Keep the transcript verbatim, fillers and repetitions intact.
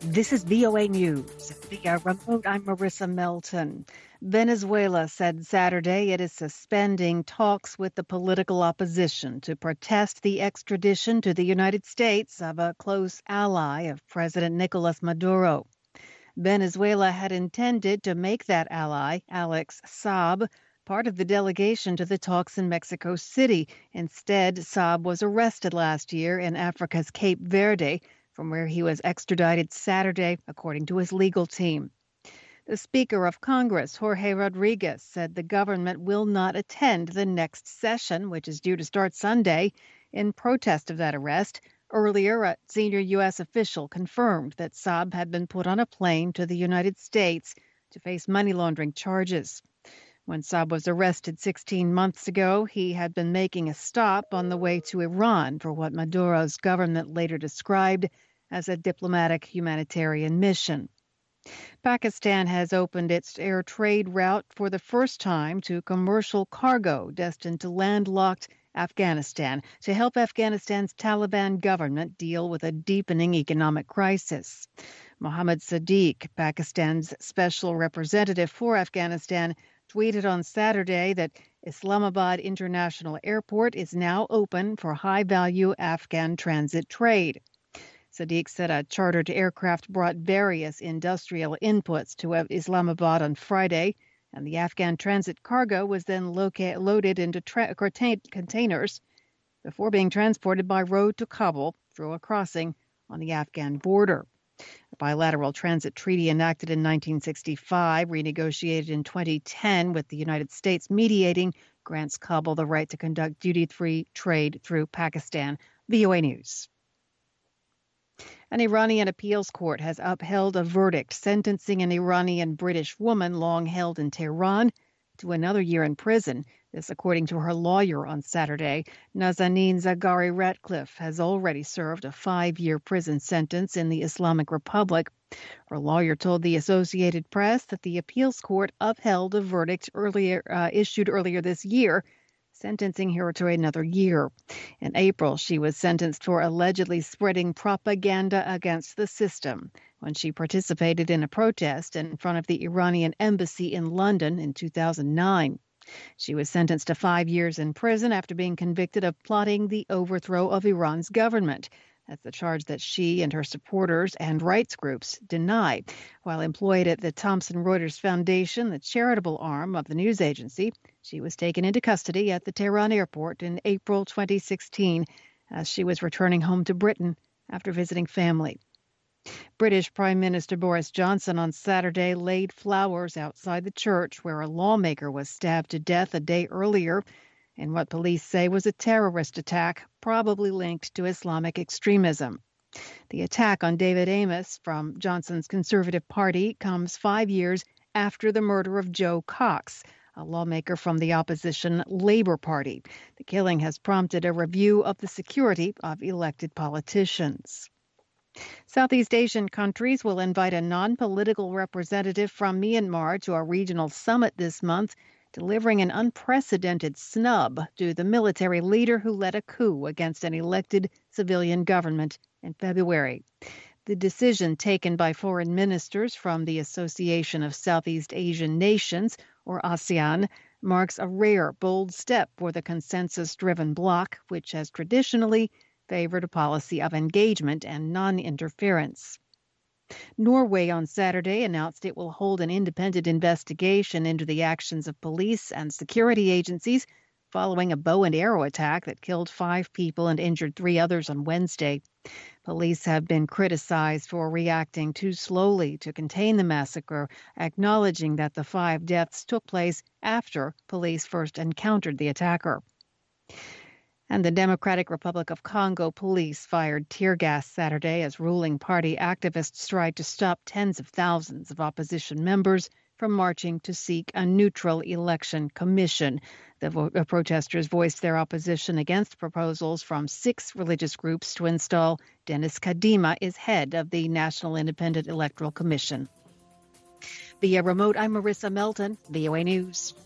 This is V O A News. Via remote, I'm Marissa Melton. Venezuela said Saturday it is suspending talks with the political opposition to protest the extradition to the United States of a close ally of President Nicolas Maduro. Venezuela had intended to make that ally, Alex Saab, part of the delegation to the talks in Mexico City. Instead, Saab was arrested last year in Africa's Cape Verde, from where he was extradited Saturday, according to his legal team. The Speaker of Congress, Jorge Rodriguez, said the government will not attend the next session, which is due to start Sunday, in protest of that arrest. Earlier, a senior U S official confirmed that Saab had been put on a plane to the United States to face money laundering charges. When Saab was arrested sixteen months ago, he had been making a stop on the way to Iran for what Maduro's government later described as a diplomatic humanitarian mission. Pakistan has opened its air trade route for the first time to commercial cargo destined to landlocked Afghanistan to help Afghanistan's Taliban government deal with a deepening economic crisis. Mohammad Sadiq, Pakistan's special representative for Afghanistan, tweeted on Saturday that Islamabad International Airport is now open for high-value Afghan transit trade. Sadiq said a chartered aircraft brought various industrial inputs to Islamabad on Friday, and the Afghan transit cargo was then loca- loaded into tra- containers before being transported by road to Kabul through a crossing on the Afghan border. A bilateral transit treaty enacted in nineteen sixty-five, renegotiated in twenty ten with the United States mediating, grants Kabul the right to conduct duty-free trade through Pakistan. V O A News. An Iranian appeals court has upheld a verdict sentencing an Iranian-British woman long held in Tehran to another year in prison. This, according to her lawyer on Saturday. Nazanin Zaghari-Ratcliffe has already served a five-year prison sentence in the Islamic Republic. Her lawyer told the Associated Press that the appeals court upheld a verdict earlier uh, issued earlier this year, sentencing her to another year. In April, she was sentenced for allegedly spreading propaganda against the system when she participated in a protest in front of the Iranian embassy in London in two thousand nine. She was sentenced to five years in prison after being convicted of plotting the overthrow of Iran's government. That's the charge that she and her supporters and rights groups deny. While employed at the Thomson Reuters Foundation, the charitable arm of the news agency, she was taken into custody at the Tehran airport in April twenty sixteen as she was returning home to Britain after visiting family. British Prime Minister Boris Johnson on Saturday laid flowers outside the church where a lawmaker was stabbed to death a day earlier in what police say was a terrorist attack, probably linked to Islamic extremism. The attack on David Amess from Johnson's Conservative Party comes five years after the murder of Joe Cox, a lawmaker from the opposition Labour Party. The killing has prompted a review of the security of elected politicians. Southeast Asian countries will invite a non-political representative from Myanmar to a regional summit this month, delivering an unprecedented snub to the military leader who led a coup against an elected civilian government in February. The decision taken by foreign ministers from the Association of Southeast Asian Nations, or ASEAN, marks a rare, bold step for the consensus-driven bloc, which has traditionally favored a policy of engagement and non-interference. Norway on Saturday announced it will hold an independent investigation into the actions of police and security agencies following a bow and arrow attack that killed five people and injured three others on Wednesday. Police have been criticized for reacting too slowly to contain the massacre, acknowledging that the five deaths took place after police first encountered the attacker. And the Democratic Republic of Congo police fired tear gas Saturday as ruling party activists tried to stop tens of thousands of opposition members from marching to seek a neutral election commission. The vo- uh, protesters voiced their opposition against proposals from six religious groups to install Dennis Kadima as head of the National Independent Electoral Commission. Via remote, I'm Marissa Melton, V O A News.